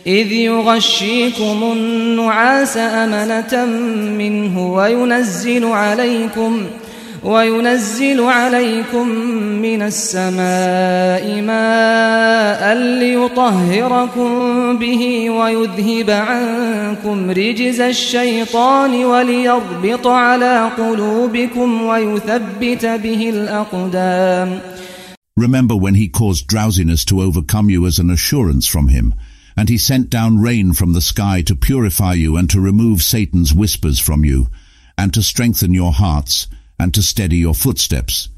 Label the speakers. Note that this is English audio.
Speaker 1: إذ يغشيكم النعاس أمنة منه وينزل عليكم من السماء ماء ليطهركم به ويذهب عنكم رجز الشيطان وليربط على قلوبكم ويثبت به الأقدام.
Speaker 2: Remember when he caused drowsiness to overcome you as an assurance from him, and he sent down rain from the sky to purify you and to remove Satan's whispers from you, and to strengthen your hearts, and to steady your footsteps.